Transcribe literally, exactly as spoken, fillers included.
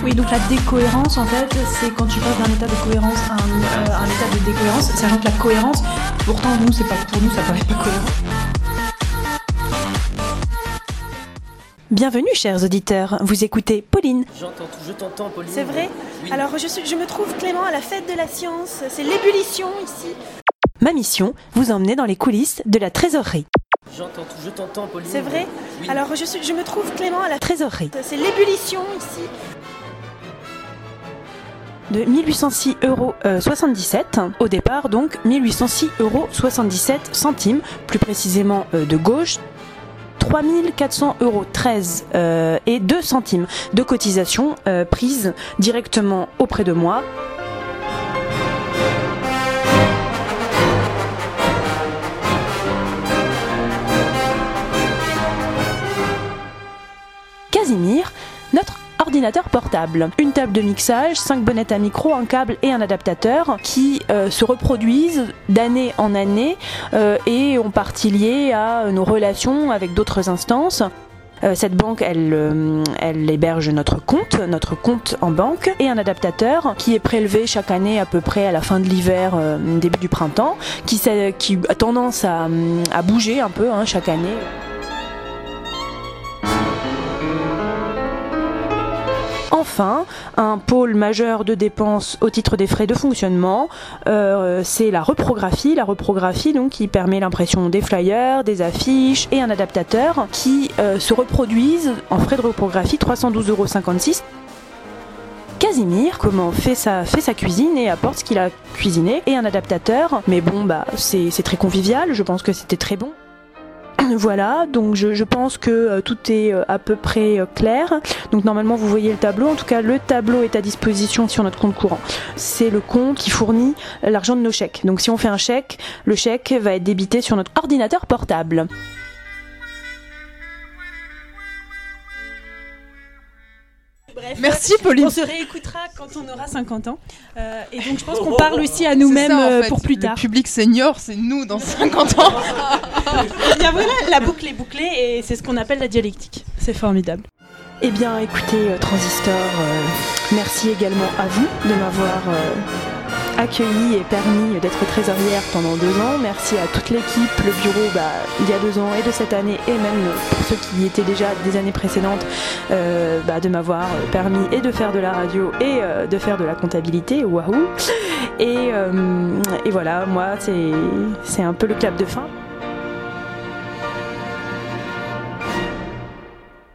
Oui, donc la décohérence, en fait, c'est quand tu passes d'un état de cohérence à un, euh, un état de décohérence, sachant que la cohérence, pourtant, nous, c'est pas, pour nous, ça paraît pas cohérent. Bienvenue, chers auditeurs. Vous écoutez Pauline. J'entends, je t'entends, Pauline. C'est vrai ? Oui. Alors, je, suis, je me trouve, Clément, à la fête de la science. C'est l'ébullition, ici. Ma mission, vous emmener dans les coulisses de la trésorerie. J'entends, je t'entends, Pauline. C'est vrai ? Oui. Alors, je, suis, je me trouve, Clément, à la Trésorerie. C'est l'ébullition, ici. De mille huit cent six euros soixante-dix-sept, au départ donc mille huit cent six euros soixante-dix-sept centimes, plus précisément euh, de gauche, trois mille quatre cents euros treize euh, et deux centimes de cotisation euh, prise directement auprès de moi. Casimir, notre ordinateur portable, une table de mixage, cinq bonnettes à micro, un câble et un adaptateur qui euh, se reproduisent d'année en année euh, et ont partie liée à nos relations avec d'autres instances. Euh, cette banque, elle, euh, elle héberge notre compte, notre compte en banque, et un adaptateur qui est prélevé chaque année à peu près à la fin de l'hiver, euh, début du printemps, qui, qui a tendance à, à bouger un peu hein, chaque année. Enfin, un pôle majeur de dépenses au titre des frais de fonctionnement, euh, c'est la reprographie. La reprographie donc, qui permet l'impression des flyers, des affiches et un adaptateur qui euh, se reproduisent en frais de reprographie trois cent douze euros cinquante-six. Casimir, comment fait sa, fait sa cuisine et apporte ce qu'il a cuisiné et un adaptateur. Mais bon, bah, c'est, c'est très convivial, je pense que c'était très bon. Voilà, donc je, je pense que euh, tout est euh, à peu près euh, clair. Donc normalement vous voyez le tableau, en tout cas le tableau est à disposition sur notre compte courant. C'est le compte qui fournit l'argent de nos chèques. Donc si on fait un chèque, le chèque va être débité sur notre ordinateur portable. Bref, merci Pauline. On se réécoutera quand on aura cinquante ans. Euh, et donc je pense qu'on parle aussi à nous-mêmes ça, en euh, fait. pour plus Le tard. public senior, c'est nous dans cinquante ans. Et bien voilà, la boucle est bouclée et c'est ce qu'on appelle la dialectique. C'est formidable. Eh bien écoutez euh, Transistor, euh, merci également à vous de m'avoir euh, accueilli et permis d'être trésorière pendant deux ans. Merci à toute l'équipe, le bureau bah, il y a deux ans et de cette année et même pour ceux qui y étaient déjà des années précédentes euh, bah, de m'avoir permis et de faire de la radio et euh, de faire de la comptabilité. Waouh. Et, euh, et voilà, moi c'est, c'est un peu le clap de fin.